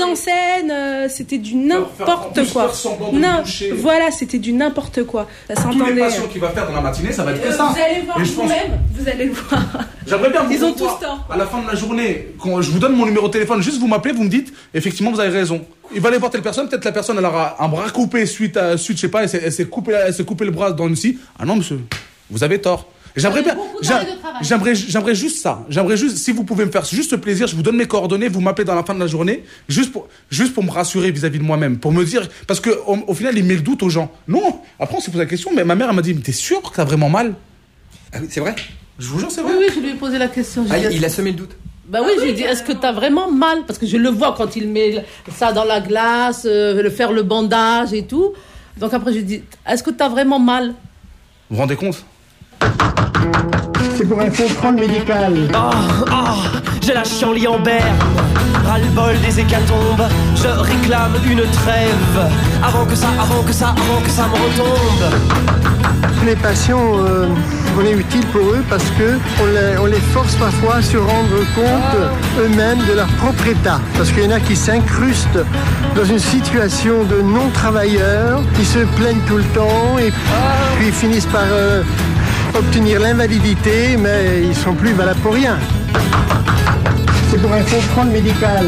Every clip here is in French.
en scène, c'était du n'importe quoi. Non, voilà, c'était du n'importe quoi. Ça s'entendait. Tous les patients qu'il va faire dans la matinée, ça va être que ça. Vous allez voir vous-même, vous allez le voir. J'aimerais bien vous Ils ont tous tort. À la fin de la journée, quand je vous donne mon numéro de téléphone, juste vous m'appelez, vous me dites, effectivement, vous avez raison. Il va aller voir telle personne, peut-être la personne, elle aura un bras coupé suite, je sais pas, elle s'est coupé le bras dans une scie. Ah non, monsieur, vous avez tort. J'aimerais juste ça. J'aimerais juste, si vous pouvez me faire juste plaisir, je vous donne mes coordonnées, vous m'appelez dans la fin de la journée, juste pour me rassurer vis-à-vis de moi-même, pour me dire, parce que au final, il met le doute aux gens. Non, après on s'est posé la question, mais ma mère, elle m'a dit, mais t'es sûr que t'as vraiment mal? Ah oui, c'est vrai? Je vous jure, c'est vrai. Oui, je lui ai posé la question. Il a semé le doute. Bah oui, je lui ai dit, est-ce que t'as vraiment mal? Parce que je le vois quand il met ça dans la glace, faire le bandage et tout. Donc après, je lui ai dit, est-ce que t'as vraiment mal? Vous vous rendez compte? C'est pour un contrôle médical. J'ai la chienlit en berne. Ras-le-bol des hécatombes. Je réclame une trêve. Avant que ça me retombe. Les patients, on est utile pour eux parce que on les force parfois à se rendre compte eux-mêmes de leur propre état. Parce qu'il y en a qui s'incrustent dans une situation de non-travailleurs, qui se plaignent tout le temps et puis finissent par obtenir l'invalidité, mais ils sont plus valables pour rien. C'est pour un contrôle médical.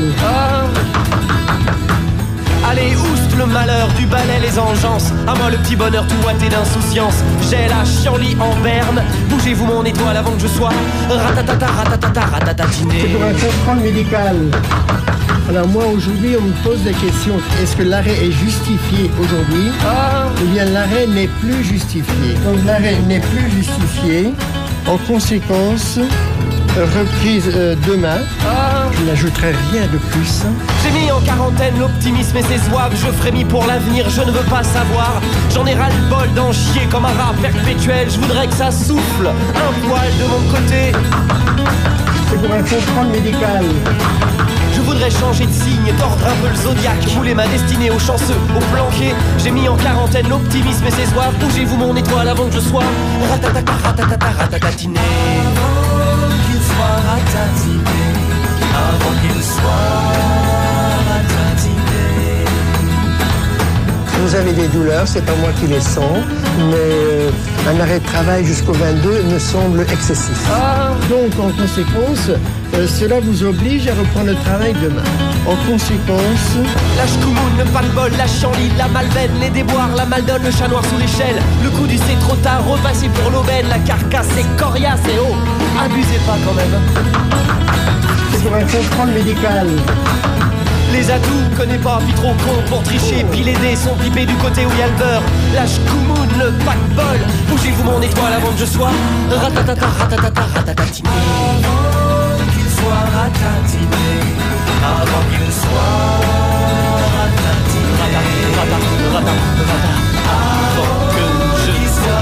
Allez, oust le malheur du balai, les engences. À moi le petit bonheur tout ouaté d'insouciance. J'ai la chienlit en berne. Bougez-vous mon étoile avant que je sois ratatatiné. C'est pour un contrôle médical. Alors moi aujourd'hui on me pose la question, est-ce que l'arrêt est justifié aujourd'hui ou bien l'arrêt n'est plus justifié? Donc l'arrêt n'est plus justifié, en conséquence, reprise demain, je n'ajouterai rien de plus. J'ai mis en quarantaine l'optimisme et ses zouaves. Je frémis pour l'avenir, je ne veux pas savoir. J'en ai ras-le-bol d'en chier comme un rat perpétuel. Je voudrais que ça souffle un poil de mon côté. C'est pour un contrôle médical. Je voudrais changer de signe, tordre un peu le zodiaque, mouler ma destinée aux chanceux, aux planqués. J'ai mis en quarantaine l'optimisme et ses zouaves. Bougez-vous mon étoile avant que je sois ratatatiné. Avant qu'il soit ratatiné. Avant qu'il soit ratatiné. Vous avez des douleurs, c'est pas moi qui les sens, mais un arrêt de travail jusqu'au 22 me semble excessif. Donc en conséquence, cela vous oblige à reprendre le travail demain. En conséquence... La ch'koumoune, le pas-le-bol, la chienlit, la malveine, les déboires, la maldonne, le chat noir sous l'échelle. Le coup du c'est trop tard, repassé pour l'aubaine, la carcasse est coriace et oh, abusez pas quand même. C'est pour un contrôle médical. Les atouts, connais pas, puis trop con pour tricher. Puis les dés sont pipés du côté où y a le beurre. La ch'koumoune, le pack-bol. Bougez-vous mon étoile avant que je sois ratatatiné. Avant qu'il soit ratatiné. Avant qu'il soit ratatiné. Avant que je sois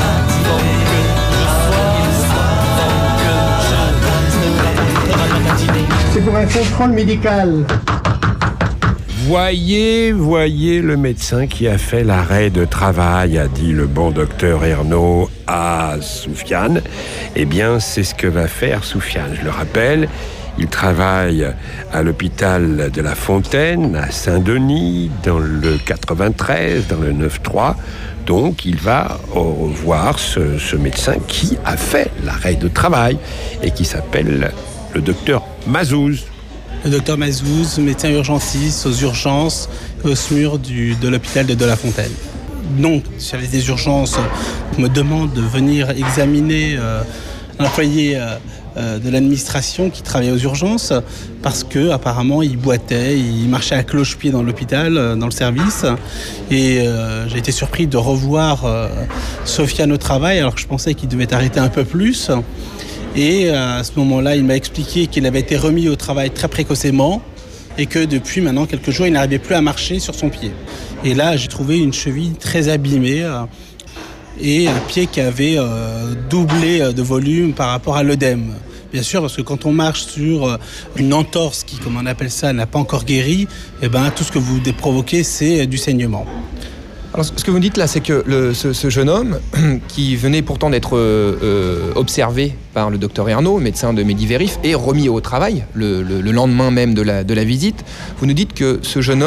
ratatiné. C'est pour un contrôle médical. Voyez le médecin qui a fait l'arrêt de travail, a dit le bon docteur Ernaud à Soufiane. Eh bien, c'est ce que va faire Soufiane. Je le rappelle, il travaille à l'hôpital de La Fontaine, à Saint-Denis, dans le 93, dans le 9-3. Donc, il va voir ce médecin qui a fait l'arrêt de travail et qui s'appelle le docteur Mazouz. Le docteur Mazouz, médecin urgentiste aux urgences au SMUR de l'hôpital de La Fontaine. Donc, j'avais des urgences, on me demande de venir examiner un employé de l'administration qui travaillait aux urgences parce que apparemment il boitait, il marchait à cloche-pied dans l'hôpital, dans le service. Et j'ai été surpris de revoir Sofiane au travail alors que je pensais qu'il devait arrêter un peu plus. Et à ce moment-là, il m'a expliqué qu'il avait été remis au travail très précocement et que depuis maintenant quelques jours, il n'arrivait plus à marcher sur son pied. Et là, j'ai trouvé une cheville très abîmée et un pied qui avait doublé de volume par rapport à l'œdème. Bien sûr, parce que quand on marche sur une entorse qui, comme on appelle ça, n'a pas encore guéri, eh ben, tout ce que vous provoquez, c'est du saignement. Alors, ce que vous dites là, c'est que ce jeune homme, qui venait pourtant d'être observé par le docteur Ernaud, médecin de Medivérif, est remis au travail le lendemain même de la visite. Vous nous dites que ce jeune